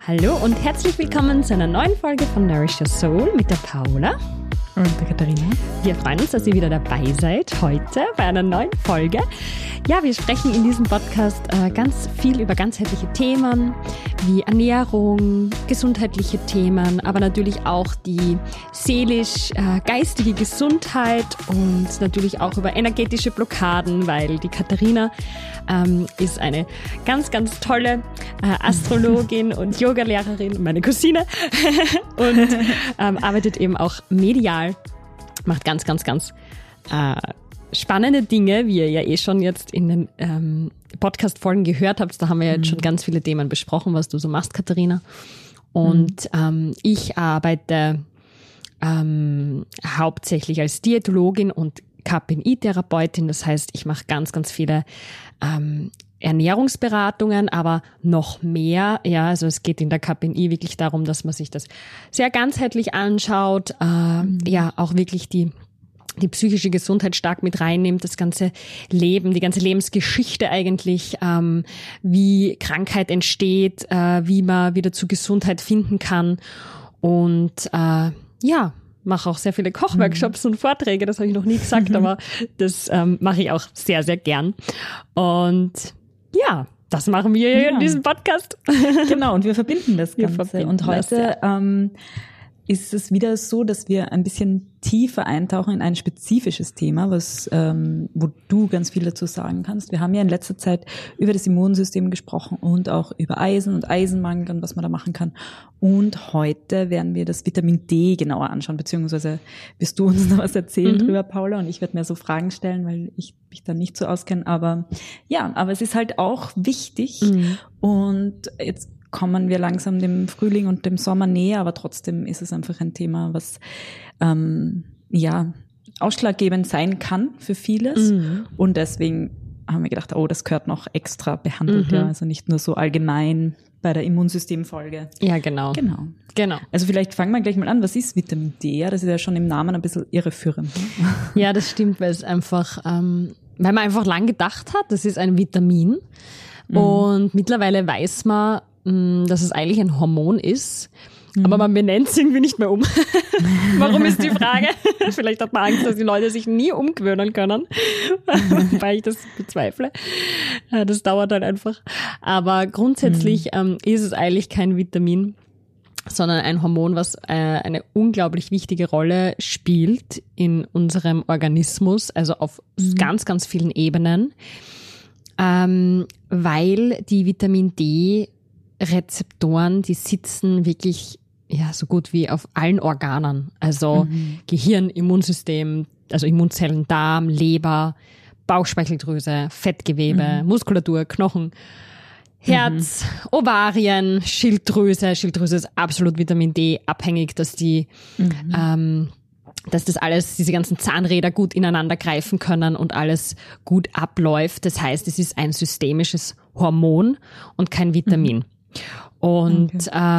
Hallo und herzlich willkommen zu einer neuen Folge von Nourish Your Soul mit der Paula und der Katharina. Wir freuen uns, dass ihr wieder dabei seid heute bei einer neuen Folge. Ja, wir sprechen in diesem Podcast ganz viel über ganzheitliche Themen wie Ernährung, gesundheitliche Themen, aber natürlich auch die seelisch-geistige Gesundheit und natürlich auch über energetische Blockaden, weil die Katharina ist eine ganz, ganz tolle Astrologin und Yogalehrerin, meine Cousine und arbeitet eben auch medial, macht ganz, ganz, ganz spannende Dinge, wie ihr ja eh schon jetzt in den Podcast-Folgen gehört habt. Da haben wir ja jetzt schon ganz viele Themen besprochen, was du so machst, Katharina. Und ich arbeite hauptsächlich als Diätologin und KPNI-Therapeutin. Das heißt, ich mache ganz, ganz viele Ernährungsberatungen, aber noch mehr. Ja, also es geht in der KPNI wirklich darum, dass man sich das sehr ganzheitlich anschaut, ja, auch wirklich die psychische Gesundheit stark mit reinnimmt, das ganze Leben, die ganze Lebensgeschichte eigentlich, wie Krankheit entsteht, wie man wieder zu Gesundheit finden kann und ja, mache auch sehr viele Kochworkshops und Vorträge, das habe ich noch nie gesagt, aber das mache ich auch sehr, sehr gern. Und ja, das machen wir hier in diesem Podcast. Genau, und wir verbinden das Ganze. Und heute ist es wieder so, dass wir ein bisschen tiefer eintauchen in ein spezifisches Thema, wo du ganz viel dazu sagen kannst. Wir haben ja in letzter Zeit über das Immunsystem gesprochen und auch über Eisen und Eisenmangel und was man da machen kann. Und heute werden wir das Vitamin D genauer anschauen, beziehungsweise wirst du uns noch was erzählen drüber, Paula, und ich werde mir so Fragen stellen, weil ich mich da nicht so auskenne. Aber ja, aber es ist halt auch wichtig und jetzt kommen wir langsam dem Frühling und dem Sommer näher, aber trotzdem ist es einfach ein Thema, was ausschlaggebend sein kann für vieles. Und deswegen haben wir gedacht, das gehört noch extra behandelt, ja, also nicht nur so allgemein bei der Immunsystemfolge. Ja, genau. Also vielleicht fangen wir gleich mal an. Was ist Vitamin D? Ja, das ist ja schon im Namen ein bisschen irreführend. Ja, das stimmt, weil es einfach, weil man einfach lang gedacht hat, das ist ein Vitamin. Und mittlerweile weiß man, dass es eigentlich ein Hormon ist, aber man benennt es irgendwie nicht mehr um. Warum ist die Frage? Vielleicht hat man Angst, dass die Leute sich nie umgewöhnen können, weil ich das bezweifle. Das dauert halt einfach. Aber grundsätzlich ist es eigentlich kein Vitamin, sondern ein Hormon, was eine unglaublich wichtige Rolle spielt in unserem Organismus, also auf ganz, ganz vielen Ebenen, weil die Vitamin D Rezeptoren, die sitzen wirklich so gut wie auf allen Organen, also Gehirn, Immunsystem, also Immunzellen, Darm, Leber, Bauchspeicheldrüse, Fettgewebe, Muskulatur, Knochen, Herz, Ovarien, Schilddrüse. Schilddrüse ist absolut Vitamin D abhängig, dass dass das alles, diese ganzen Zahnräder gut ineinander greifen können und alles gut abläuft. Das heißt, es ist ein systemisches Hormon und kein Vitamin. Und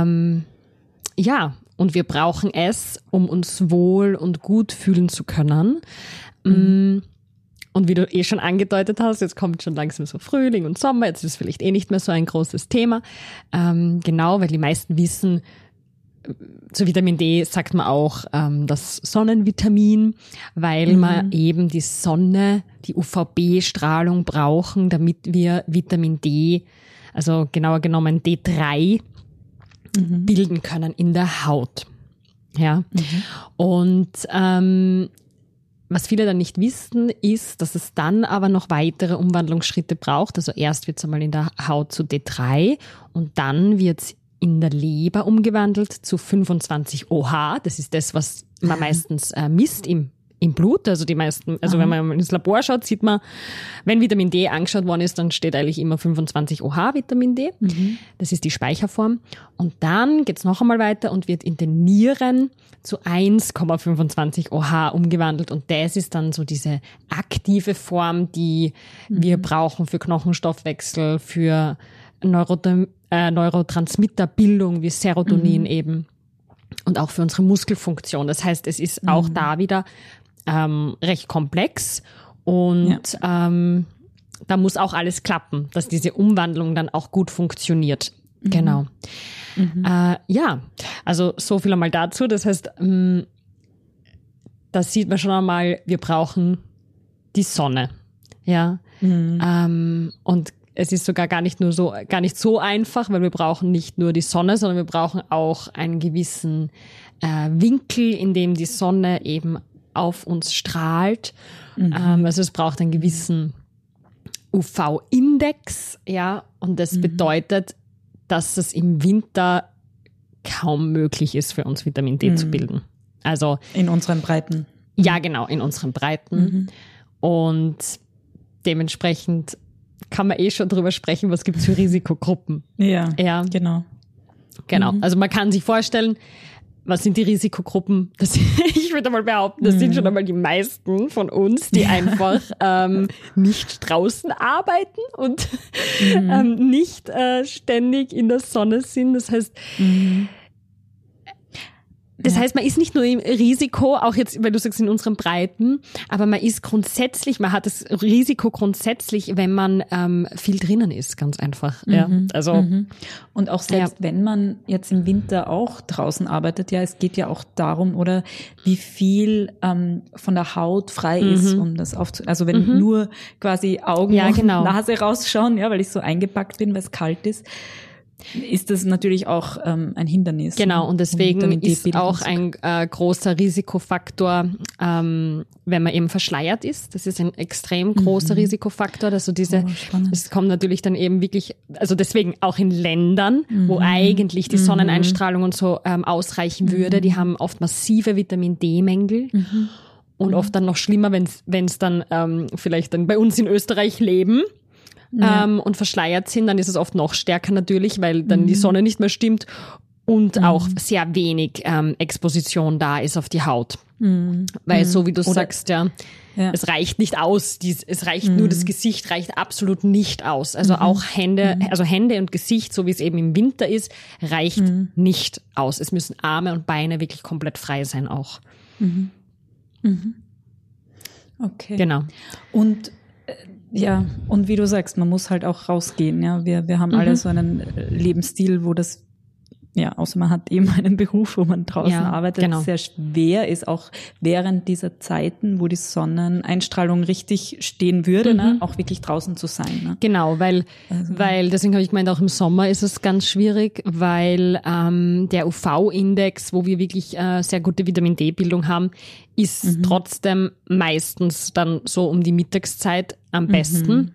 und wir brauchen es, um uns wohl und gut fühlen zu können. Und wie du schon angedeutet hast, jetzt kommt schon langsam so Frühling und Sommer, jetzt ist es vielleicht nicht mehr so ein großes Thema. Genau, weil die meisten wissen, zu Vitamin D sagt man auch das Sonnenvitamin, weil man eben die Sonne, die UVB-Strahlung brauchen, damit wir Vitamin D, also genauer genommen D3, bilden können in der Haut. Ja. Und was viele dann nicht wissen, ist, dass es dann aber noch weitere Umwandlungsschritte braucht. Also erst wird es einmal in der Haut zu D3 und dann wird es in der Leber umgewandelt zu 25 OH. Das ist das, was man meistens misst im Blut. Also die meisten, wenn man ins Labor schaut, sieht man, wenn Vitamin D angeschaut worden ist, dann steht eigentlich immer 25 OH Vitamin D. Das ist die Speicherform. Und dann geht's noch einmal weiter und wird in den Nieren zu 1,25 OH umgewandelt. Und das ist dann so diese aktive Form, die wir brauchen für Knochenstoffwechsel, für Neurotransmitterbildung wie Serotonin eben und auch für unsere Muskelfunktion. Das heißt, es ist auch da wieder recht komplex und da muss auch alles klappen, dass diese Umwandlung dann auch gut funktioniert. Genau. Ja, also so viel einmal dazu. Das heißt, da sieht man schon einmal, wir brauchen die Sonne. Ja. Und es ist sogar gar nicht so einfach, weil wir brauchen nicht nur die Sonne, sondern wir brauchen auch einen gewissen Winkel, in dem die Sonne eben auf uns strahlt. Also es braucht einen gewissen UV-Index, ja, und das bedeutet, dass es im Winter kaum möglich ist, für uns Vitamin D zu bilden. Also in unseren Breiten. Ja, genau, in unseren Breiten. Und dementsprechend kann man schon drüber sprechen, was gibt es für Risikogruppen. Ja, genau. Genau, also man kann sich vorstellen, was sind die Risikogruppen? Ich würde mal behaupten, das sind schon einmal die meisten von uns, die einfach nicht draußen arbeiten und nicht ständig in der Sonne sind. Das heißt, man ist nicht nur im Risiko, auch jetzt, weil du sagst, in unseren Breiten, aber man hat das Risiko grundsätzlich, wenn man viel drinnen ist, ganz einfach. Ja, also. Und auch selbst wenn man jetzt im Winter auch draußen arbeitet, ja, es geht ja auch darum, oder wie viel von der Haut frei ist, um das also wenn nur quasi Augen und Nase rausschauen, ja, weil ich so eingepackt bin, weil es kalt ist das natürlich auch ein Hindernis. Genau, und deswegen ist auch ein großer Risikofaktor, wenn man eben verschleiert ist. Das ist ein extrem großer Risikofaktor. Also es kommt natürlich dann eben wirklich, also deswegen auch in Ländern, wo eigentlich die Sonneneinstrahlung und so ausreichen würde, die haben oft massive Vitamin-D-Mängel. Und oft dann noch schlimmer, wenn es dann vielleicht dann bei uns in Österreich leben. Und verschleiert sind, dann ist es oft noch stärker natürlich, weil dann die Sonne nicht mehr stimmt und auch sehr wenig Exposition da ist auf die Haut. Weil so wie du sagst, es reicht nicht aus, es reicht nur, das Gesicht reicht absolut nicht aus. Also auch Hände und Gesicht, so wie es eben im Winter ist, reicht nicht aus. Es müssen Arme und Beine wirklich komplett frei sein auch. Okay. Genau. Und ja, und wie du sagst, man muss halt auch rausgehen. Ja, wir haben alle so einen Lebensstil, wo das, ja, außer man hat eben einen Beruf, wo man draußen arbeitet, sehr schwer ist, auch während dieser Zeiten, wo die Sonneneinstrahlung richtig stehen würde, ne, auch wirklich draußen zu sein. Ne? Genau, weil deswegen habe ich gemeint, auch im Sommer ist es ganz schwierig, weil der UV-Index, wo wir wirklich sehr gute Vitamin-D-Bildung haben, ist trotzdem meistens dann so um die Mittagszeit am besten.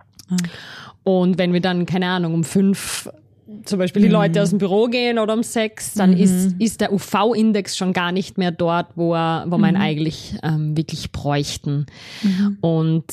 Und wenn wir dann, keine Ahnung, um 5 zum Beispiel die Leute aus dem Büro gehen oder um 6, dann ist der UV-Index schon gar nicht mehr dort, wo man eigentlich wirklich bräuchten. Und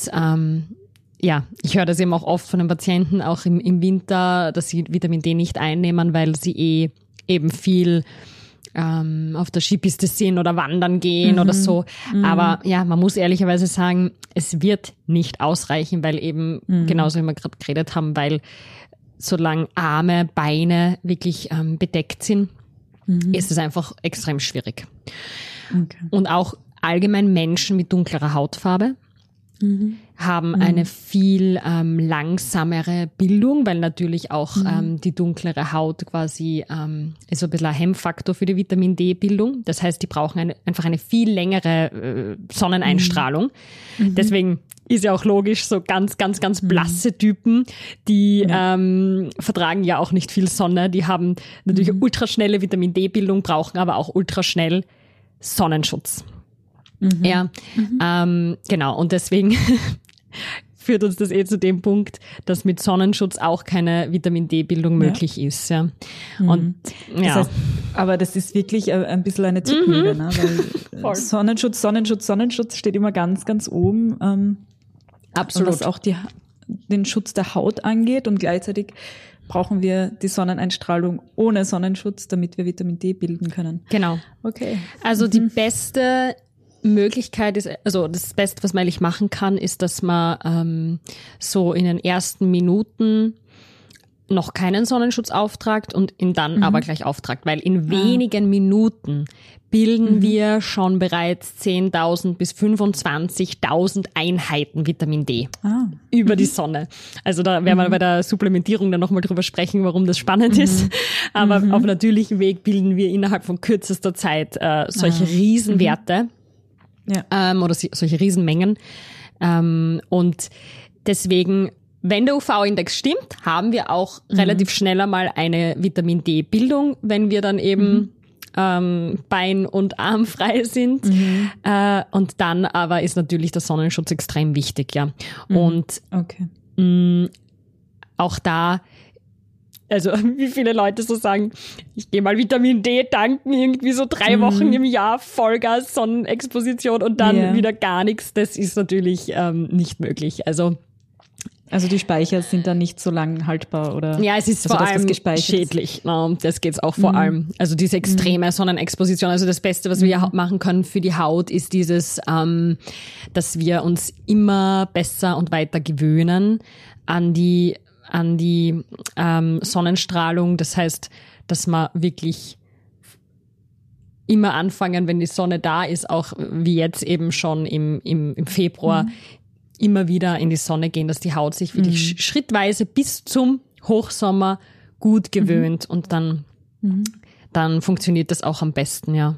ich höre das eben auch oft von den Patienten, auch im Winter, dass sie Vitamin D nicht einnehmen, weil sie eben viel auf der Skipiste sind oder wandern gehen oder so. Aber ja, man muss ehrlicherweise sagen, es wird nicht ausreichen, weil eben, genauso wie wir gerade geredet haben, weil solange Arme, Beine wirklich bedeckt sind, ist es einfach extrem schwierig. Okay. Und auch allgemein Menschen mit dunklerer Hautfarbe haben eine viel langsamere Bildung, weil natürlich auch die dunklere Haut quasi ist so ein bisschen ein Hemmfaktor für die Vitamin-D-Bildung. Das heißt, die brauchen einfach eine viel längere Sonneneinstrahlung. Deswegen ist ja auch logisch, so ganz, ganz, ganz blasse Typen, die vertragen ja auch nicht viel Sonne. Die haben natürlich ultraschnelle Vitamin-D-Bildung, brauchen aber auch ultraschnell Sonnenschutz. Ja, genau. Und deswegen führt uns das zu dem Punkt, dass mit Sonnenschutz auch keine Vitamin-D-Bildung möglich ist. Ja. Und, das heißt, aber das ist wirklich ein bisschen eine Zwickmühle, ne? Weil Sonnenschutz steht immer ganz, ganz oben. Absolut. Was auch den Schutz der Haut angeht, und gleichzeitig brauchen wir die Sonneneinstrahlung ohne Sonnenschutz, damit wir Vitamin D bilden können. Genau. Okay. Also die beste Möglichkeit ist, also das Beste, was man eigentlich machen kann, ist, dass man so in den ersten Minuten noch keinen Sonnenschutz auftragt und ihn dann aber gleich auftragt, weil in wenigen Minuten bilden wir schon bereits 10.000 bis 25.000 Einheiten Vitamin D über die Sonne. Also da werden wir bei der Supplementierung dann nochmal drüber sprechen, warum das spannend ist. Aber auf natürlichem Weg bilden wir innerhalb von kürzester Zeit solche Riesenwerte oder solche Riesenmengen. Und deswegen, wenn der UV-Index stimmt, haben wir auch relativ schnell einmal eine Vitamin D-Bildung, wenn wir dann eben Bein- und Armfrei sind. Und dann aber ist natürlich der Sonnenschutz extrem wichtig, ja. Und auch da, also wie viele Leute so sagen, ich gehe mal Vitamin D tanken, irgendwie so 3 Wochen im Jahr, Vollgas, Sonnenexposition und dann wieder gar nichts. Das ist natürlich nicht möglich. Also die Speicher sind dann nicht so lang haltbar, oder? Ja, es ist vor allem schädlich. No, das geht's auch vor allem. Also diese extreme Sonnenexposition. Also das Beste, was wir machen können für die Haut, ist dieses, dass wir uns immer besser und weiter gewöhnen an die Sonnenstrahlung. Das heißt, dass wir wirklich immer anfangen, wenn die Sonne da ist, auch wie jetzt eben schon im Februar, immer wieder in die Sonne gehen, dass die Haut sich wirklich schrittweise bis zum Hochsommer gut gewöhnt und dann funktioniert das auch am besten, ja.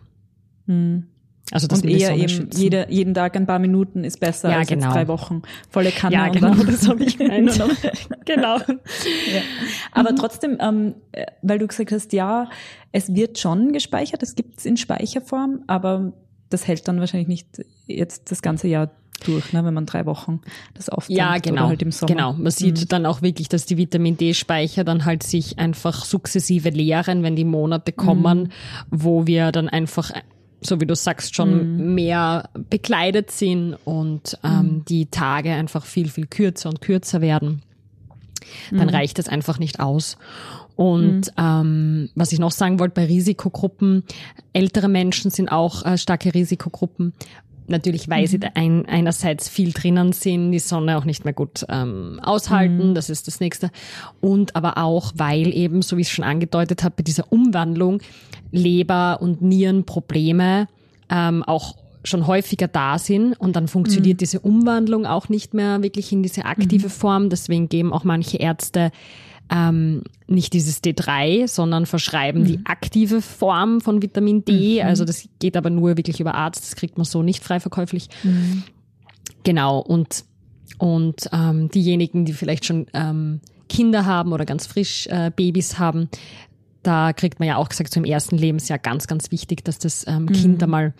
Also das und eher eben jeden Tag ein paar Minuten ist besser als jetzt 3 Wochen. Volle Kanne. Ja, genau, das habe ich gemeint. Genau. Ja. Aber trotzdem, weil du gesagt hast, ja, es wird schon gespeichert, es gibt's in Speicherform, aber das hält dann wahrscheinlich nicht jetzt das ganze Jahr durch, ne, wenn man 3 Wochen das auftankt. Ja, genau. Oder halt im Sommer. Genau. Man sieht dann auch wirklich, dass die Vitamin D-Speicher dann halt sich einfach sukzessive leeren, wenn die Monate kommen, wo wir dann einfach, so wie du sagst, schon mehr bekleidet sind und die Tage einfach viel, viel kürzer und kürzer werden. Dann reicht es einfach nicht aus. Und was ich noch sagen wollte, bei Risikogruppen, ältere Menschen sind auch starke Risikogruppen. Natürlich, weil sie einerseits viel drinnen sind, die Sonne auch nicht mehr gut aushalten, das ist das Nächste. Und aber auch, weil eben, so wie ich es schon angedeutet habe, bei dieser Umwandlung Leber- und Nierenprobleme auch schon häufiger da sind und dann funktioniert diese Umwandlung auch nicht mehr wirklich in diese aktive Form. Deswegen geben auch manche Ärzte nicht dieses D3, sondern verschreiben die aktive Form von Vitamin D. Also das geht aber nur wirklich über Arzt, das kriegt man so nicht frei verkäuflich. Genau, und diejenigen, die vielleicht schon Kinder haben oder ganz frisch Babys haben, da kriegt man ja auch gesagt, so im ersten Lebensjahr ganz, ganz wichtig, dass das Kind einmal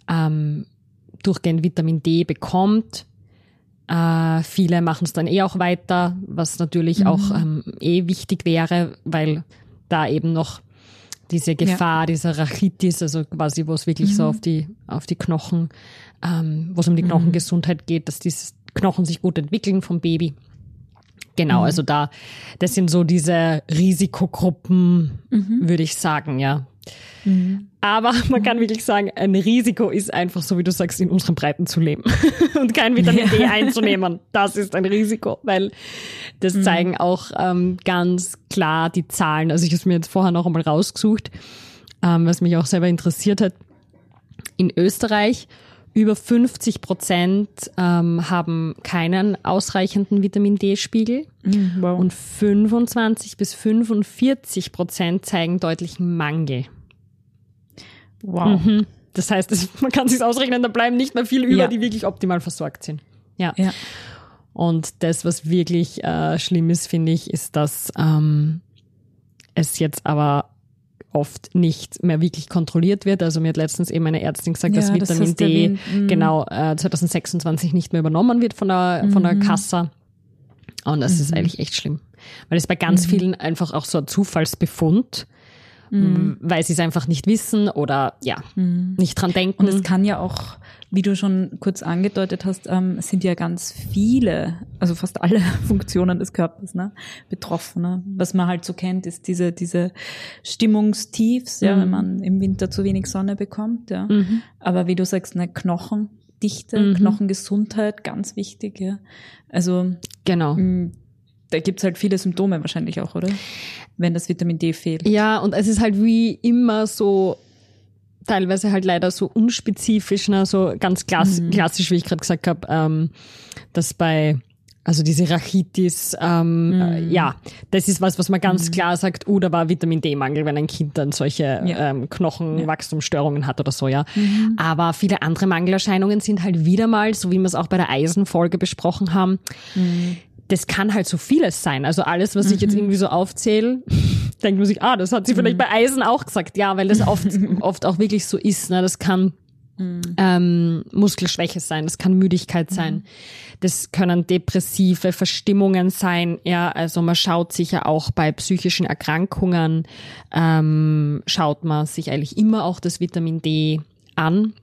durchgehend Vitamin D bekommt. Viele machen es dann auch weiter, was natürlich auch wichtig wäre, weil da eben noch diese Gefahr dieser Rachitis, also quasi, wo es wirklich so auf die Knochen, wo es um die Knochengesundheit geht, dass diese Knochen sich gut entwickeln vom Baby. Genau, also das sind so diese Risikogruppen, würde ich sagen, ja. Aber man kann wirklich sagen, ein Risiko ist einfach, so wie du sagst, in unseren Breiten zu leben und kein Vitamin D einzunehmen. Das ist ein Risiko, weil das zeigen auch ganz klar die Zahlen. Also ich habe es mir jetzt vorher noch einmal rausgesucht, was mich auch selber interessiert hat. In Österreich über 50% haben keinen ausreichenden Vitamin D-Spiegel und 25 bis 45% zeigen deutlichen Mangel. Wow. Das heißt, man kann es sich ausrechnen, da bleiben nicht mehr viele über, die wirklich optimal versorgt sind. Ja. Und das, was wirklich schlimm ist, finde ich, ist, dass es jetzt aber oft nicht mehr wirklich kontrolliert wird. Also mir hat letztens eben eine Ärztin gesagt, dass Vitamin D 2026 nicht mehr übernommen wird von der Kassa. Und das ist eigentlich echt schlimm. Weil es bei ganz vielen einfach auch so ein Zufallsbefund, weil sie es einfach nicht wissen oder nicht dran denken. Und es kann ja auch, wie du schon kurz angedeutet hast, sind ja ganz viele, also fast alle Funktionen des Körpers betroffen. Ne? Was man halt so kennt, ist diese Stimmungstiefs, wenn man im Winter zu wenig Sonne bekommt. Ja. Aber wie du sagst, Knochendichte, Knochengesundheit, ganz wichtig. Ja. Also genau. da gibt's halt viele Symptome wahrscheinlich auch, oder? Wenn das Vitamin D fehlt. Ja, und es ist halt wie immer so, teilweise halt leider so unspezifisch, ne? So ganz klassisch, wie ich gerade gesagt habe, dass also diese Rachitis, ja, das ist was man ganz klar sagt, da war Vitamin D-Mangel, wenn ein Kind dann solche Knochenwachstumsstörungen hat oder so, ja. Aber viele andere Mangelerscheinungen sind halt wieder mal, so wie wir es auch bei der Eisenfolge besprochen haben, das kann halt so vieles sein. Also alles, was ich jetzt irgendwie so aufzähle, denkt man sich, das hat sie vielleicht bei Eisen auch gesagt. Ja, weil das oft auch wirklich so ist. Ne? Das kann Muskelschwäche sein, das kann Müdigkeit sein, das können depressive Verstimmungen sein. Ja, also man schaut sich ja auch bei psychischen Erkrankungen, schaut man sich eigentlich immer auch das Vitamin D an.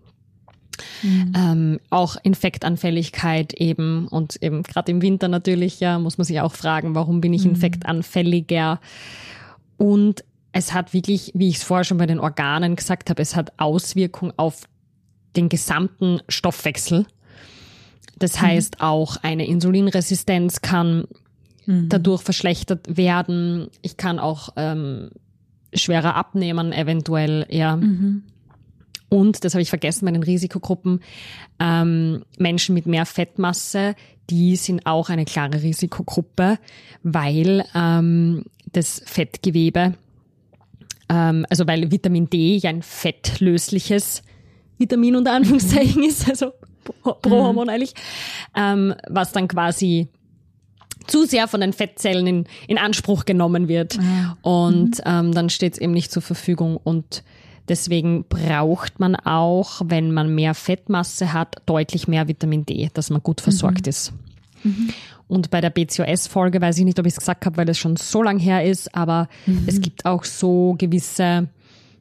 Auch Infektanfälligkeit eben und eben gerade im Winter natürlich, ja, muss man sich auch fragen, warum bin ich infektanfälliger? Und es hat wirklich, wie ich es vorher schon bei den Organen gesagt habe, es hat Auswirkungen auf den gesamten Stoffwechsel. Das heißt, auch eine Insulinresistenz kann dadurch verschlechtert werden. Ich kann auch schwerer abnehmen eventuell, ja. Und, das habe ich vergessen bei den Risikogruppen, Menschen mit mehr Fettmasse, die sind auch eine klare Risikogruppe, weil das Fettgewebe, also weil Vitamin D ja ein fettlösliches Vitamin unter Anführungszeichen ist, also Prohormon eigentlich, was dann quasi zu sehr von den Fettzellen in Anspruch genommen wird. Und dann steht es eben nicht zur Verfügung. Und deswegen braucht man auch, wenn man mehr Fettmasse hat, deutlich mehr Vitamin D, dass man gut versorgt ist. Und bei der BCOS-Folge weiß ich nicht, ob ich es gesagt habe, weil es schon so lang her ist, aber es gibt auch so gewisse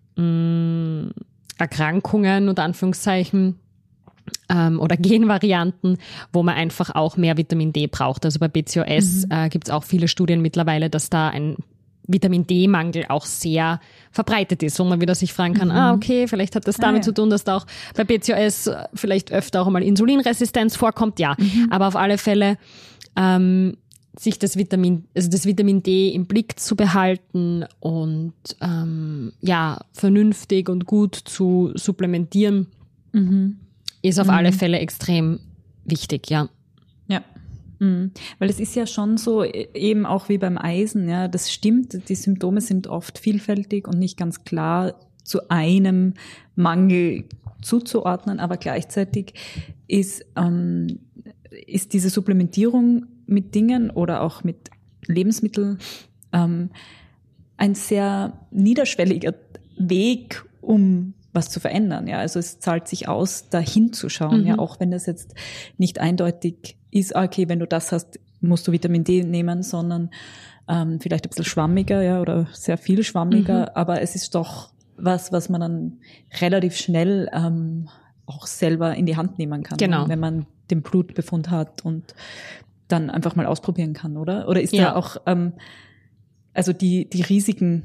Erkrankungen, unter Anführungszeichen, oder Genvarianten, wo man einfach auch mehr Vitamin D braucht. Also bei BCOS gibt es auch viele Studien mittlerweile, dass da ein Vitamin D-Mangel auch sehr verbreitet ist, wo man wieder sich fragen kann, okay, vielleicht hat das damit zu tun, dass da auch bei BCOS vielleicht öfter auch mal Insulinresistenz vorkommt, ja. Aber auf alle Fälle sich das Vitamin D im Blick zu behalten und vernünftig und gut zu supplementieren, ist auf alle Fälle extrem wichtig, ja. Ja. Weil es ist ja schon so, eben auch wie beim Eisen, ja, das stimmt, die Symptome sind oft vielfältig und nicht ganz klar zu einem Mangel zuzuordnen, aber gleichzeitig ist diese Supplementierung mit Dingen oder auch mit Lebensmitteln ein sehr niederschwelliger Weg, um was zu verändern. Ja, also es zahlt sich aus, da hinzuschauen, ja, auch wenn das jetzt nicht eindeutig ist, okay, wenn du das hast, musst du Vitamin D nehmen, sondern vielleicht ein bisschen schwammiger, ja, oder sehr viel schwammiger, aber es ist doch was man dann relativ schnell auch selber in die Hand nehmen kann, genau, wenn man den Blutbefund hat und dann einfach mal ausprobieren kann, oder? Oder ist da auch, also die Risiken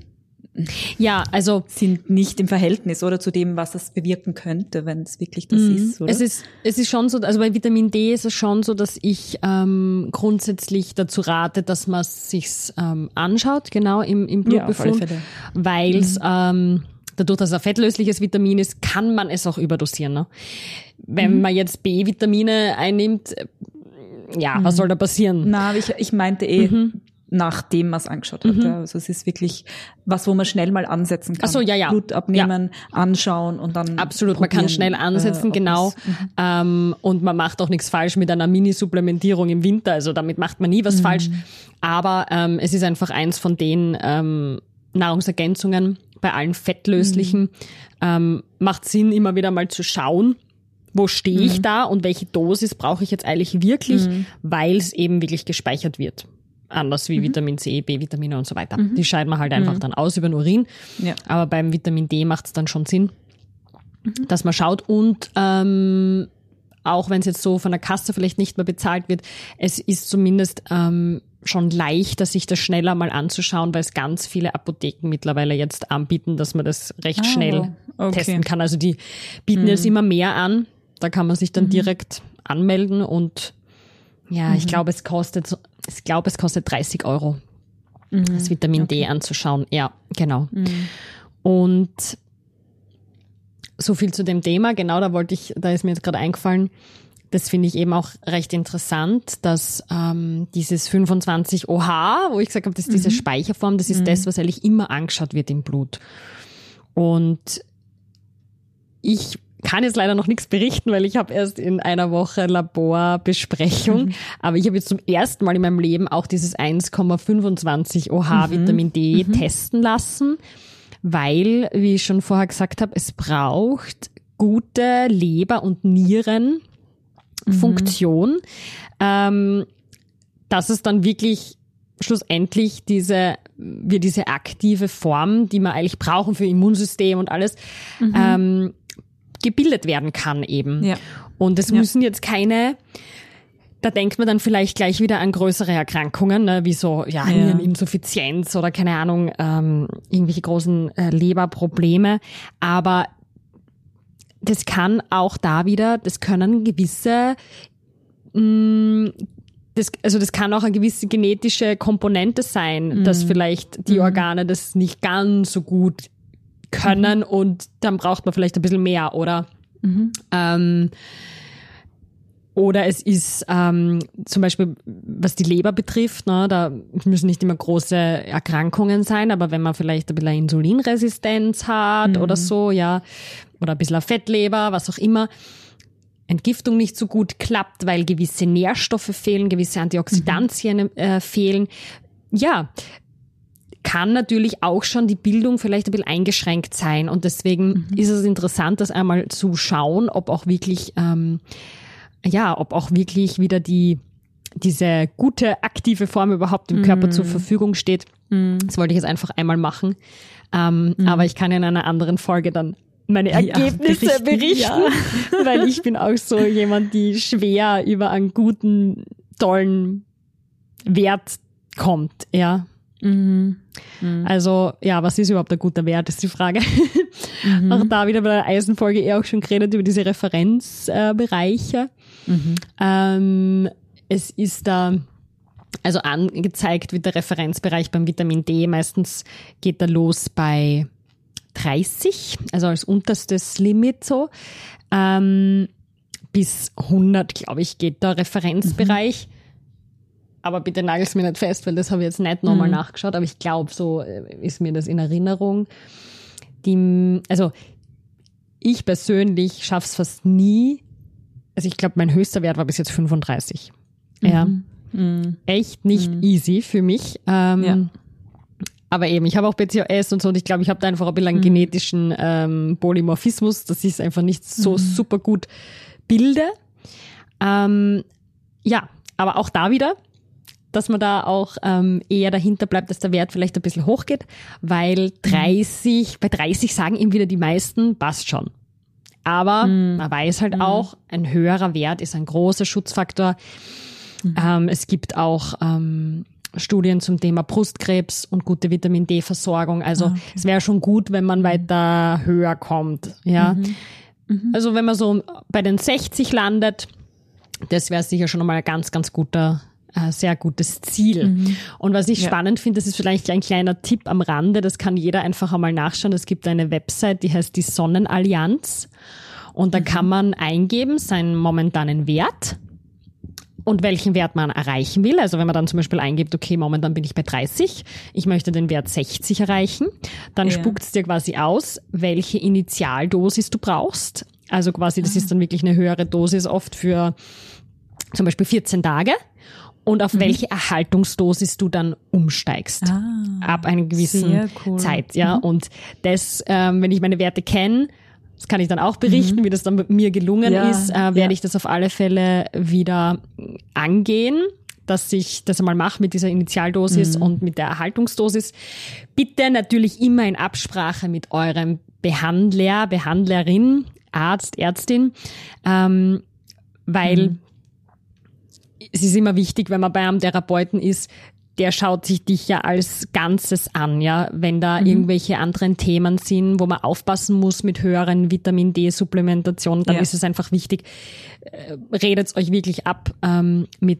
sind nicht im Verhältnis, oder, zu dem, was es bewirken könnte, wenn es wirklich das ist, oder? Es ist schon so, also bei Vitamin D ist es schon so, dass ich grundsätzlich dazu rate, dass man es sich anschaut, genau, im Blutbefund, weil es dadurch, dass es ein fettlösliches Vitamin ist, kann man es auch überdosieren. Ne? Wenn man jetzt B-Vitamine einnimmt, was soll da passieren? Na, ich meinte nachdem man es angeschaut hat. Ja. Also es ist wirklich was, wo man schnell mal ansetzen kann. Ach so, ja. Blut abnehmen, anschauen und dann absolut, man kann schnell ansetzen, genau. Und man macht auch nichts falsch mit einer Mini-Supplementierung im Winter. Also damit macht man nie was falsch. Aber es ist einfach eins von den Nahrungsergänzungen bei allen fettlöslichen. Macht Sinn, immer wieder mal zu schauen, wo stehe ich da und welche Dosis brauche ich jetzt eigentlich wirklich, weil es eben wirklich gespeichert wird. Anders wie Vitamin C, B-Vitamine und so weiter. Die scheiden wir halt einfach dann aus über den Urin. Ja. Aber beim Vitamin D macht es dann schon Sinn, dass man schaut. Und auch wenn es jetzt so von der Kasse vielleicht nicht mehr bezahlt wird, es ist zumindest schon leichter, sich das schneller mal anzuschauen, weil es ganz viele Apotheken mittlerweile jetzt anbieten, dass man das recht schnell testen kann. Also die bieten jetzt immer mehr an. Da kann man sich dann direkt anmelden und ich glaube, es kostet ich glaube, es kostet 30 €, das Vitamin D anzuschauen. Ja, genau. Und so viel zu dem Thema. Genau, da ist mir jetzt gerade eingefallen, das finde ich eben auch recht interessant, dass dieses 25OH, wo ich gesagt habe, das ist diese Speicherform, das ist das, was eigentlich immer angeschaut wird im Blut. Und ich kann jetzt leider noch nichts berichten, weil ich habe erst in einer Woche Laborbesprechung, aber ich habe jetzt zum ersten Mal in meinem Leben auch dieses 1,25OH Vitamin D testen lassen, weil, wie ich schon vorher gesagt habe, es braucht gute Leber- und Nierenfunktion, dass es dann wirklich schlussendlich diese aktive Form, die wir eigentlich brauchen für Immunsystem und alles, gebildet werden kann eben. Ja. Und es müssen jetzt keine, da denkt man dann vielleicht gleich wieder an größere Erkrankungen, ne, wie so Niereninsuffizienz oder keine Ahnung, irgendwelche großen Leberprobleme. Aber das kann auch da wieder, das können gewisse, das kann auch eine gewisse genetische Komponente sein, dass vielleicht die Organe das nicht ganz so gut können und dann braucht man vielleicht ein bisschen mehr, oder? Oder es ist zum Beispiel, was die Leber betrifft, ne, da müssen nicht immer große Erkrankungen sein, aber wenn man vielleicht ein bisschen Insulinresistenz hat oder so, ja, oder ein bisschen Fettleber, was auch immer, Entgiftung nicht so gut klappt, weil gewisse Nährstoffe fehlen, gewisse Antioxidantien fehlen, ja, kann natürlich auch schon die Bildung vielleicht ein bisschen eingeschränkt sein. Und deswegen ist es interessant, das einmal zu schauen, ob auch wirklich, wieder diese gute, aktive Form überhaupt im Körper zur Verfügung steht. Das wollte ich jetzt einfach einmal machen. Aber ich kann in einer anderen Folge dann meine Ergebnisse berichten, weil ich bin auch so jemand, die schwer über einen guten, tollen Wert kommt, ja. Also, ja, was ist überhaupt ein guter Wert, ist die Frage. Auch da wieder bei der Eisenfolge auch schon geredet über diese Referenzbereiche. Es ist da, also angezeigt wird der Referenzbereich beim Vitamin D. Meistens geht er los bei 30, also als unterstes Limit so. Bis 100, glaube ich, geht der Referenzbereich. Aber bitte nagel's mir nicht fest, weil das habe ich jetzt nicht nochmal nachgeschaut, aber ich glaube, so ist mir das in Erinnerung. Also ich persönlich schaffe es fast nie. Also ich glaube, mein höchster Wert war bis jetzt 35. Ja. Echt nicht easy für mich. Aber eben, ich habe auch PCOS und so, und ich glaube, ich habe da einfach ein bisschen einen genetischen Polymorphismus, dass ich es einfach nicht so super gut bilde. Ja, aber auch da wieder, dass man da auch eher dahinter bleibt, dass der Wert vielleicht ein bisschen hochgeht, weil bei 30 sagen eben wieder die meisten, passt schon. Aber man weiß halt auch, ein höherer Wert ist ein großer Schutzfaktor. Es gibt auch Studien zum Thema Brustkrebs und gute Vitamin-D-Versorgung. Also es wäre schon gut, wenn man weiter höher kommt. Ja, also wenn man so bei den 60 landet, das wäre sicher schon einmal ein ganz, ganz sehr gutes Ziel. Und was ich spannend finde, das ist vielleicht ein kleiner Tipp am Rande, das kann jeder einfach einmal nachschauen. Es gibt eine Website, die heißt die Sonnenallianz, und da kann man eingeben seinen momentanen Wert und welchen Wert man erreichen will. Also wenn man dann zum Beispiel eingibt, okay, momentan bin ich bei 30, ich möchte den Wert 60 erreichen, dann spuckt es dir quasi aus, welche Initialdosis du brauchst. Also quasi, das ist dann wirklich eine höhere Dosis oft für zum Beispiel 14 Tage. Und auf welche Erhaltungsdosis du dann umsteigst. Ab einer gewissen Zeit. Ja. Und das, wenn ich meine Werte kenne, das kann ich dann auch berichten, wie das dann mit mir gelungen ist, werde ich das auf alle Fälle wieder angehen, dass ich das einmal mache mit dieser Initialdosis und mit der Erhaltungsdosis. Bitte natürlich immer in Absprache mit eurem Behandler, Behandlerin, Arzt, Ärztin, weil es ist immer wichtig, wenn man bei einem Therapeuten ist, der schaut sich dich ja als Ganzes an, ja. Wenn da irgendwelche anderen Themen sind, wo man aufpassen muss mit höheren Vitamin-D-Supplementationen, dann ist es einfach wichtig, redet euch wirklich ab mit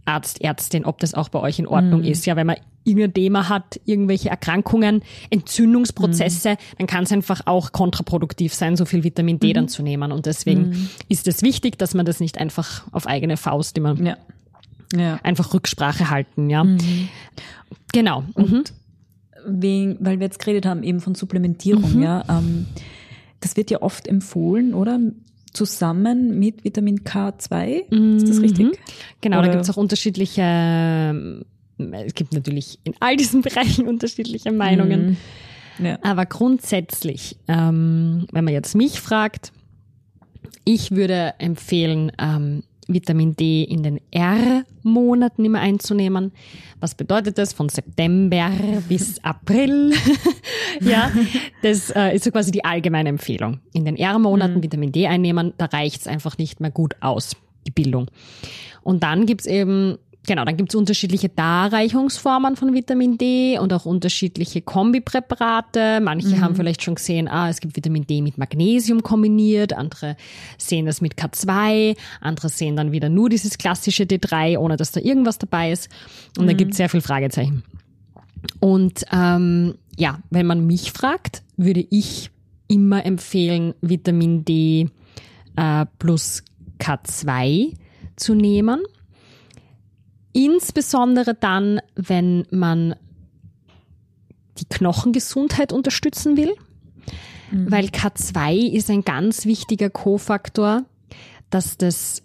Arzt, Ärztin, ob das auch bei euch in Ordnung ist. Ja, wenn man irgendein Thema hat, irgendwelche Erkrankungen, Entzündungsprozesse, dann kann es einfach auch kontraproduktiv sein, so viel Vitamin D dann zu nehmen. Und deswegen ist es wichtig, dass man das nicht einfach auf eigene Faust immer einfach Rücksprache halten. Ja, genau. Und weil wir jetzt geredet haben eben von Supplementierung, das wird ja oft empfohlen, oder? Zusammen mit Vitamin K2, ist das richtig? Genau, da gibt es auch unterschiedliche, es gibt natürlich in all diesen Bereichen unterschiedliche Meinungen. Ja. Aber grundsätzlich, wenn man jetzt mich fragt, ich würde empfehlen, Vitamin D in den R-Monaten immer einzunehmen. Was bedeutet das? Von September bis April. Ja, das ist so quasi die allgemeine Empfehlung. In den R-Monaten Vitamin D einnehmen, da reicht es einfach nicht mehr gut aus, die Bildung. Und dann gibt's eben dann gibt's unterschiedliche Darreichungsformen von Vitamin D und auch unterschiedliche Kombipräparate. Manche haben vielleicht schon gesehen, es gibt Vitamin D mit Magnesium kombiniert, andere sehen das mit K2, andere sehen dann wieder nur dieses klassische D3, ohne dass da irgendwas dabei ist. Und da gibt's sehr viel Fragezeichen. Und wenn man mich fragt, würde ich immer empfehlen, Vitamin D plus K2 zu nehmen. Insbesondere dann, wenn man die Knochengesundheit unterstützen will, weil K2 ist ein ganz wichtiger Kofaktor, dass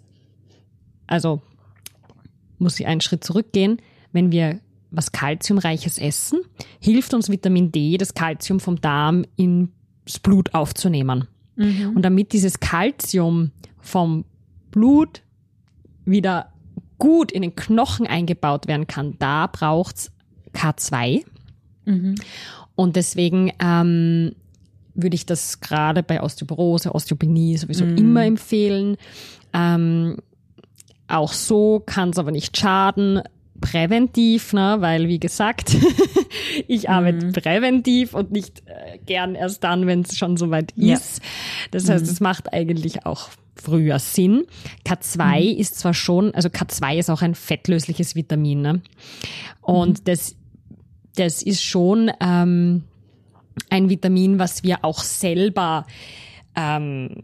muss ich einen Schritt zurückgehen, wenn wir was Kalziumreiches essen, hilft uns Vitamin D, das Kalzium vom Darm ins Blut aufzunehmen. Und damit dieses Kalzium vom Blut wieder gut in den Knochen eingebaut werden kann, da braucht's K2. Und deswegen würde ich das gerade bei Osteoporose, Osteopenie sowieso immer empfehlen. Auch so kann es aber nicht schaden, präventiv, weil wie gesagt, ich arbeite präventiv und nicht gern erst dann, wenn es schon soweit ist. Das heißt, es macht eigentlich auch früher Sinn. K2 ist zwar schon, also K2 ist auch ein fettlösliches Vitamin, ne? Und das ist schon ein Vitamin, was wir auch selber haben,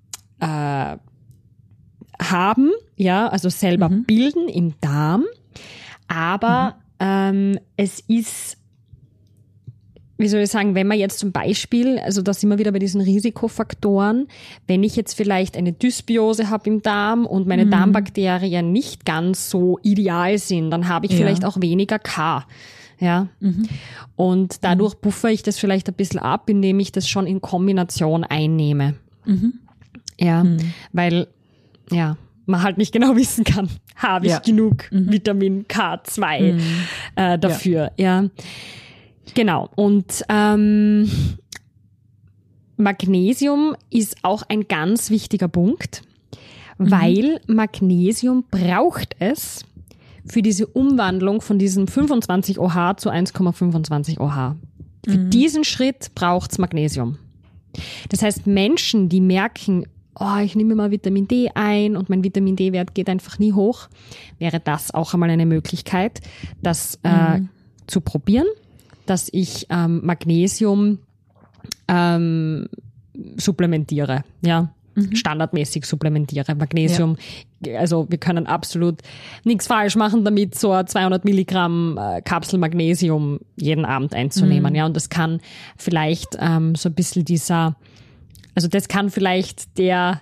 ja, also selber bilden im Darm. Aber es ist, wie soll ich sagen, wenn man jetzt zum Beispiel, also da sind wir wieder bei diesen Risikofaktoren, wenn ich jetzt vielleicht eine Dysbiose habe im Darm und meine Darmbakterien nicht ganz so ideal sind, dann habe ich vielleicht auch weniger K. Ja. Und dadurch buffere ich das vielleicht ein bisschen ab, indem ich das schon in Kombination einnehme. Ja, weil, man halt nicht genau wissen kann, habe ich genug Vitamin K2 dafür. Ja. Genau. Und Magnesium ist auch ein ganz wichtiger Punkt, weil Magnesium braucht es für diese Umwandlung von diesem 25 OH zu 1,25 OH. Für diesen Schritt braucht's Magnesium. Das heißt, Menschen, die merken, ich nehme mal Vitamin D ein und mein Vitamin D-Wert geht einfach nie hoch, wäre das auch einmal eine Möglichkeit, das zu probieren, dass ich Magnesium supplementiere, standardmäßig supplementiere. Magnesium, also wir können absolut nichts falsch machen damit, so 200 Milligramm Kapsel Magnesium jeden Abend einzunehmen. Und das kann vielleicht so ein bisschen das kann vielleicht der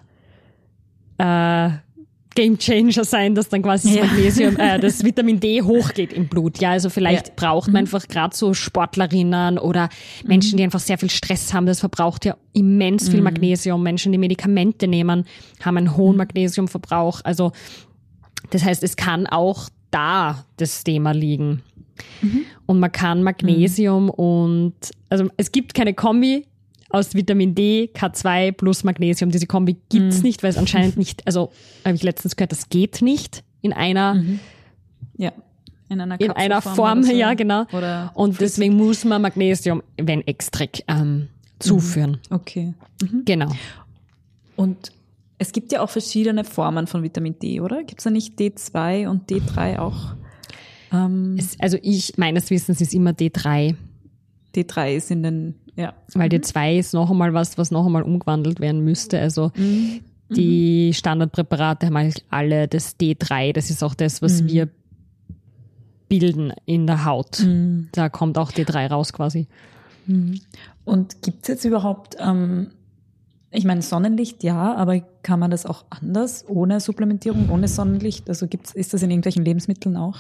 Game Changer sein, dass dann quasi das Magnesium, das Vitamin D hochgeht im Blut. Ja, also vielleicht braucht man einfach gerade so Sportlerinnen oder Menschen, die einfach sehr viel Stress haben. Das verbraucht ja immens viel Magnesium. Menschen, die Medikamente nehmen, haben einen hohen Magnesiumverbrauch. Also das heißt, es kann auch da das Thema liegen. Und man kann Magnesium also es gibt keine Kombi aus Vitamin D, K2 plus Magnesium. Diese Kombi gibt's nicht, weil es anscheinend nicht, also habe ich letztens gehört, das geht nicht in einer in einer Form, so. Ja, genau. Und deswegen muss man Magnesium, wenn extra, zuführen. Okay. Genau. Und Es gibt ja auch verschiedene Formen von Vitamin D, oder? Gibt es da nicht D2 und D3 auch? Meines Wissens ist immer D3. D3 ist in den, ja. Weil D2 ist noch einmal was noch einmal umgewandelt werden müsste. Also die Standardpräparate haben eigentlich alle das D3. Das ist auch das, was wir bilden in der Haut. Da kommt auch D3 raus quasi. Und gibt es jetzt überhaupt, ich meine Sonnenlicht ja, aber kann man das auch anders, ohne Supplementierung, ohne Sonnenlicht? Also ist das in irgendwelchen Lebensmitteln auch?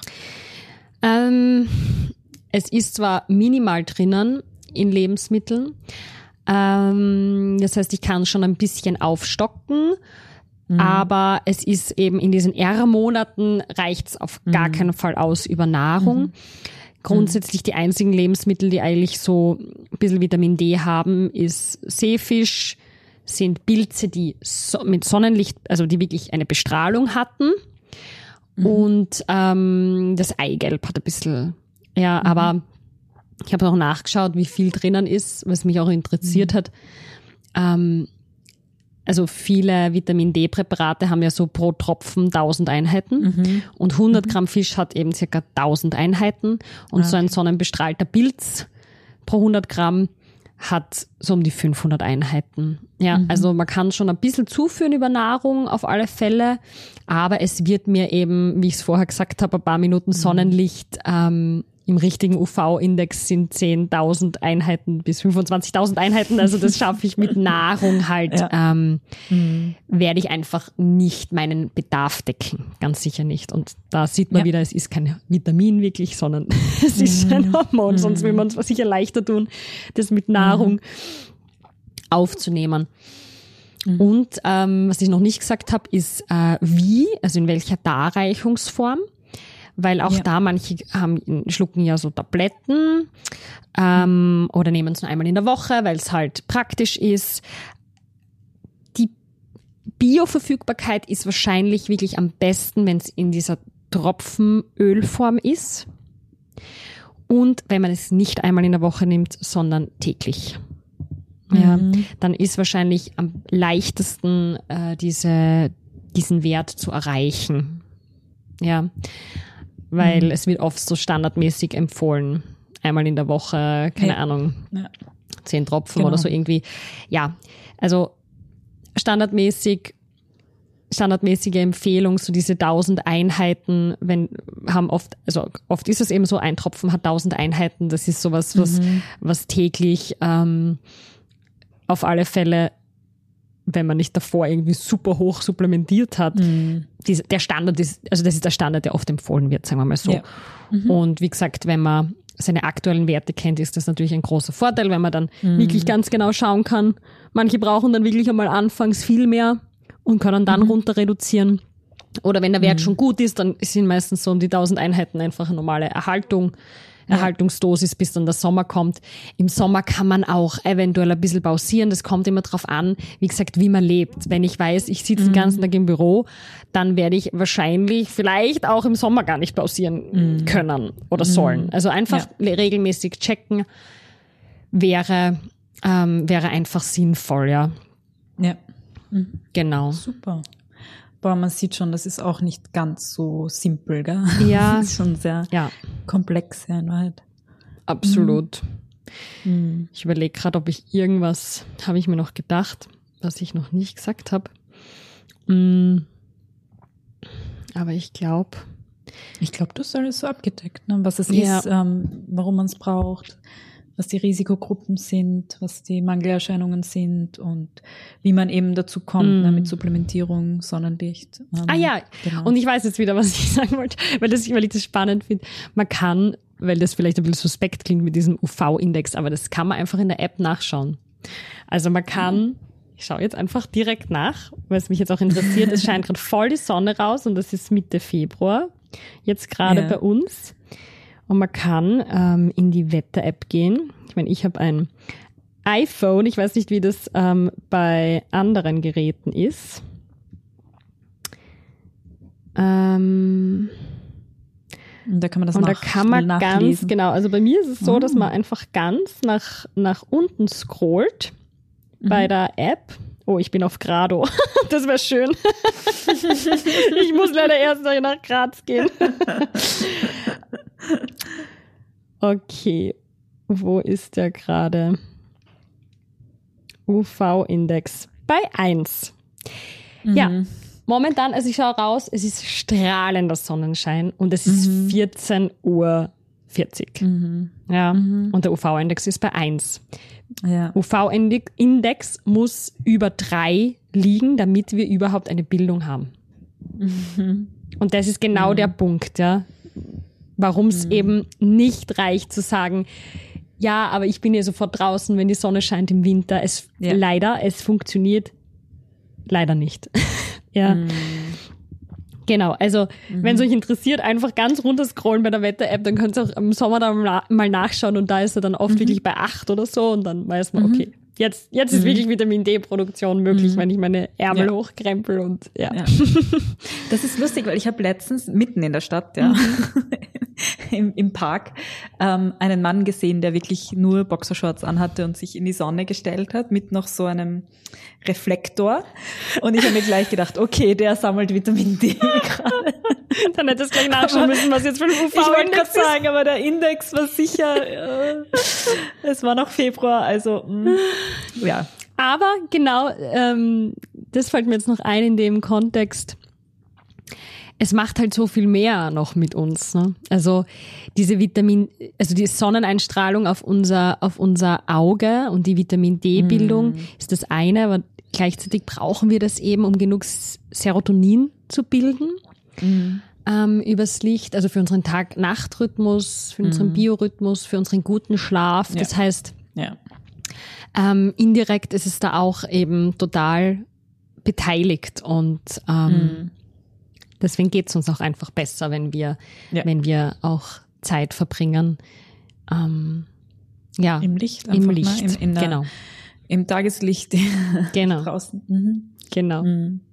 Es ist zwar minimal drinnen in Lebensmitteln, das heißt, ich kann schon ein bisschen aufstocken, aber es ist eben in diesen R-Monaten reicht es auf gar keinen Fall aus über Nahrung. Grundsätzlich die einzigen Lebensmittel, die eigentlich so ein bisschen Vitamin D haben, ist Seefisch, sind Pilze, die mit Sonnenlicht, also die wirklich eine Bestrahlung hatten. Und das Eigelb hat ein bisschen, aber ich habe auch nachgeschaut, wie viel drinnen ist, was mich auch interessiert hat. Also viele Vitamin-D-Präparate haben ja so pro Tropfen 1000 Einheiten und 100 Gramm Fisch hat eben circa 1000 Einheiten und so ein sonnenbestrahlter Pilz pro 100 Gramm hat so um die 500 Einheiten. Ja, also man kann schon ein bisschen zuführen über Nahrung auf alle Fälle, aber es wird mir eben, wie ich es vorher gesagt habe, ein paar Minuten Sonnenlicht im richtigen UV-Index sind 10.000 Einheiten bis 25.000 Einheiten. Also das schaffe ich mit Nahrung halt, werde ich einfach nicht meinen Bedarf decken. Ganz sicher nicht. Und da sieht man wieder, es ist kein Vitamin wirklich, sondern es ist ein Hormon. Sonst will man es sicher leichter tun, das mit Nahrung aufzunehmen. Und was ich noch nicht gesagt habe, ist also in welcher Darreichungsform. Weil auch da manche schlucken ja so Tabletten oder nehmen es nur einmal in der Woche, weil es halt praktisch ist. Die Bioverfügbarkeit ist wahrscheinlich wirklich am besten, wenn es in dieser Tropfenölform ist. Und wenn man es nicht einmal in der Woche nimmt, sondern täglich. Ja, dann ist wahrscheinlich am leichtesten diesen Wert zu erreichen. Ja. Weil es wird oft so standardmäßig empfohlen. Einmal in der Woche, keine Ahnung, 10 Tropfen oder so irgendwie. Ja, also standardmäßige Empfehlung, so diese 1000 Einheiten, oft ist es eben so, ein Tropfen hat 1000 Einheiten. Das ist sowas, was täglich auf alle Fälle, wenn man nicht davor irgendwie super hoch supplementiert hat, der Standard ist, also das ist der Standard, der oft empfohlen wird, sagen wir mal so. Ja. Und wie gesagt, wenn man seine aktuellen Werte kennt, ist das natürlich ein großer Vorteil, wenn man dann wirklich ganz genau schauen kann. Manche brauchen dann wirklich einmal anfangs viel mehr und können dann runter reduzieren. Oder wenn der Wert schon gut ist, dann sind meistens so um die 1000 Einheiten einfach eine normale Erhaltungsdosis, bis dann der Sommer kommt. Im Sommer kann man auch eventuell ein bisschen pausieren. Das kommt immer drauf an, wie gesagt, wie man lebt. Wenn ich weiß, ich sitze den ganzen Tag im Büro, dann werde ich wahrscheinlich vielleicht auch im Sommer gar nicht pausieren können oder sollen. Also einfach regelmäßig checken wäre einfach sinnvoll, ja. Ja. Genau. Super. Boah, man sieht schon, das ist auch nicht ganz so simpel, gell? Ja. Das ist schon sehr komplex, ja, in Wahrheit. Absolut. Ich überlege gerade, ob ich irgendwas, habe ich mir noch gedacht, was ich noch nicht gesagt habe. Aber ich glaube, du hast alles so abgedeckt, ne? Was es ist, warum man es braucht, was die Risikogruppen sind, was die Mangelerscheinungen sind und wie man eben dazu kommt, ne, mit Supplementierung, Sonnenlicht. Genau. Und ich weiß jetzt wieder, was ich sagen wollte, weil ich das spannend finde. Man kann, weil das vielleicht ein bisschen suspekt klingt mit diesem UV-Index, aber das kann man einfach in der App nachschauen. Also man kann, ich schaue jetzt einfach direkt nach, weil es mich jetzt auch interessiert, es scheint gerade voll die Sonne raus und das ist Mitte Februar, jetzt gerade bei uns. Und man kann in die Wetter-App gehen. Ich meine, ich habe ein iPhone. Ich weiß nicht, wie das bei anderen Geräten ist. Da kann man das nachlesen. Ganz, genau. Also bei mir ist es so, dass man einfach ganz nach unten scrollt bei der App Oh, ich bin auf Grado. Das wäre schön. Ich muss leider erst noch nach Graz gehen. Okay, wo ist der gerade? UV-Index bei 1. Ja, momentan, also ich schaue raus, es ist strahlender Sonnenschein und es ist 14:40 Uhr. Ja, und der UV-Index ist bei 1. Ja. UV-Index muss über 3 liegen, damit wir überhaupt eine Bildung haben. Und das ist genau der Punkt, ja, warum es eben nicht reicht zu sagen, ja, aber ich bin ja sofort draußen, wenn die Sonne scheint im Winter. Leider, es funktioniert leider nicht. Ja. Genau, also wenn es euch interessiert, einfach ganz runter scrollen bei der Wetter-App, dann könnt ihr auch im Sommer dann mal nachschauen und da ist er dann oft wirklich bei 8 oder so und dann weiß man, okay, jetzt ist wirklich Vitamin D-Produktion möglich, wenn ich meine Ärmel hochkrempel und ja. Das ist lustig, weil ich habe letztens mitten in der Stadt, im Park, einen Mann gesehen, der wirklich nur Boxershorts anhatte und sich in die Sonne gestellt hat mit noch so einem Reflektor. Und ich habe mir gleich gedacht, okay, der sammelt Vitamin D gerade. Dann hätte es gleich nachschauen müssen, was jetzt für ein UV-Index ist. Ich wollte gerade sagen, aber der Index war sicher, es war noch Februar, also ja. Aber genau, das fällt mir jetzt noch ein in dem Kontext. Es macht halt so viel mehr noch mit uns, ne? Also die Sonneneinstrahlung auf unser Auge und die Vitamin D-Bildung ist das eine, aber gleichzeitig brauchen wir das eben, um genug Serotonin zu bilden übers Licht, also für unseren Tag-Nacht-Rhythmus, für unseren Biorhythmus, für unseren guten Schlaf. Das heißt, indirekt ist es da auch eben total beteiligt und deswegen geht es uns auch einfach besser, wenn wir auch Zeit verbringen. Im Licht. Einfach, im Licht, genau. Im Tageslicht genau. draußen. Genau.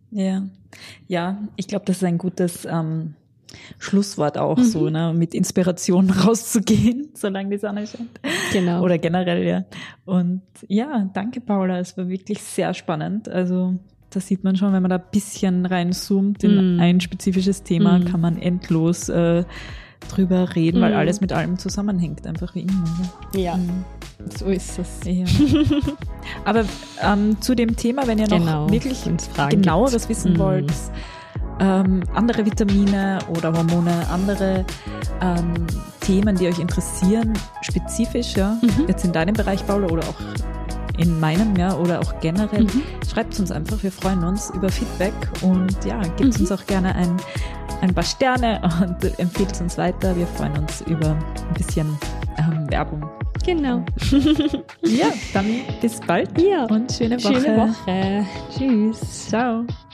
Ja, ich glaube, das ist ein gutes Schlusswort auch so, ne, mit Inspiration rauszugehen, solange die Sonne scheint. Genau. Oder generell, ja. Und ja, danke Paula, es war wirklich sehr spannend. Also da sieht man schon, wenn man da ein bisschen reinzoomt in ein spezifisches Thema, kann man endlos drüber reden, weil alles mit allem zusammenhängt, einfach wie immer. Ne? Ja, so ist es. Ja. Aber zu dem Thema, wenn ihr noch wirklich genaueres wissen wollt, andere Vitamine oder Hormone, andere Themen, die euch interessieren, spezifisch, jetzt in deinem Bereich, Paula, oder auch in meinem, oder auch generell, schreibt uns einfach, wir freuen uns über Feedback und gebt uns auch gerne ein paar Sterne und empfiehlt uns weiter. Wir freuen uns über ein bisschen Werbung. Genau. Ja, dann bis bald und schöne Woche. Schöne Woche. Tschüss. Ciao.